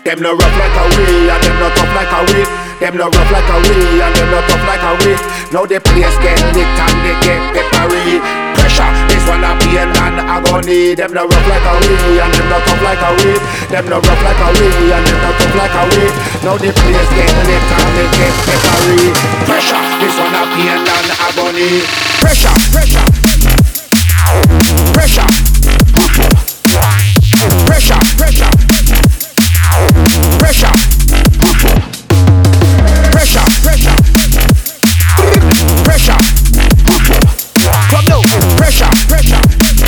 Them no rough like a we, and them no tough like a we. Them no rough like a we, and them no tough like a we. Now the place get lit and they get peppery. Pressure, this one a pain and agony. Them no rough like a we, and them no tough like a we. Them no rough like a we, and them no tough like a we. Now the place get lit and they get peppery. Pressure, this one a pain and agony. Pressure, pressure, pressure, pressure, pressure, pressure, pressure, pressure, pressure. Come now, pressure, pressure.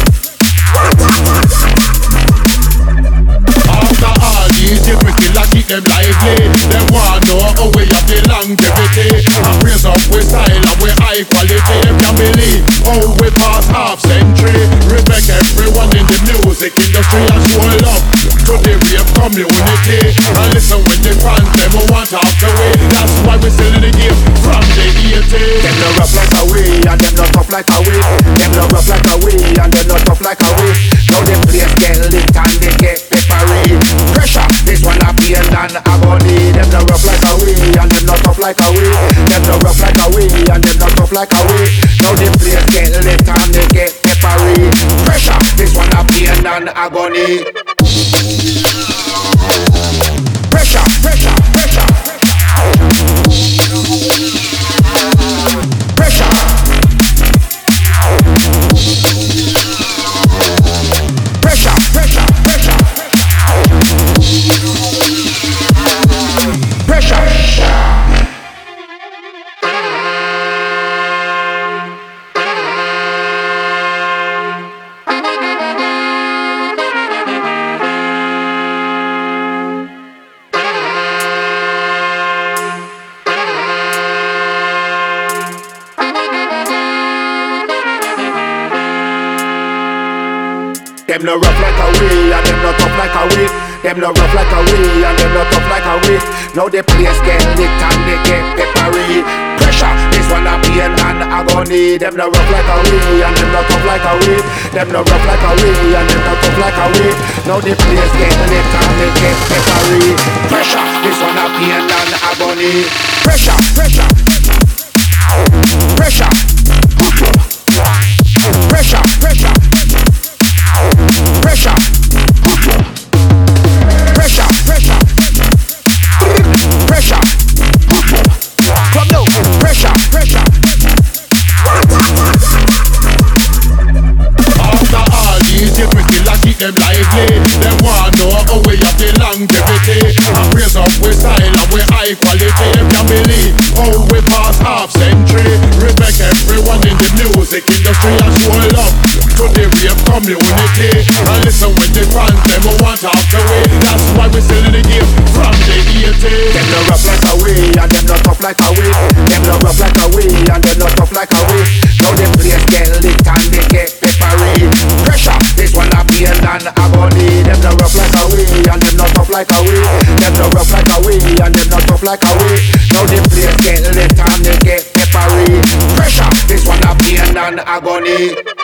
After all these years, we still a keep them lively. Them want know how we have the longevity. And raise up with style and with high quality. Them can believe how we pass half century. Respect everyone in the music industry and show love to the rave community. And listen when the fans them want to talk away. That's why we still in the game from the 80s. Them no rough like a we, and them no tough like a we. Them no rough like a we, and them no tough like a we. Now the place get lit and they get peppery. Pressure, this one a pain and agony. Them no rough like a we, and them no tough like a we. Them no rough like a we, and them no tough like a we. Now the place get lit and they get peppery. Pressure, this one a pain and agony. Pressure, pressure, pressure. Pressure. Pressure, pressure, pressure. Pressure. Them no rough like a we, and them no tough like a we. Them no rough like a we, and them no tough like a we. Now the place get lit and they get peppery. Pressure, this one a pain and agony. Them no rough like a we, and them no tough like a we. Them no rough like a we, and them no tough like a we. Now the place get lit and they get peppery. Pressure, this one a pain and agony. Pressure, pressure, pressure, pressure, pressure. Pressure, pressure, pressure, pressure. Come now, pressure, pressure. After all these years, we still a keep them lively. Them want know how we have the longevity. And raise up with style and with high quality. Them can believe how we pass half century. Respect everyone in the music industry and show love to the rave community. And listen when the fans them want to talk away. That's why we still in the game from the 80s. Them no rough like a we, and them no tough like a we. Them no rough like a we, and them no tough like a we. Now the place get lit and they get peppery. Pressure, this one a pain and agony. Them no rough like a we, and them no tough like a we. Them no rough like a we, and them no tough like a we. Now the place get lit and they get peppery. Pressure, this one a pain and agony.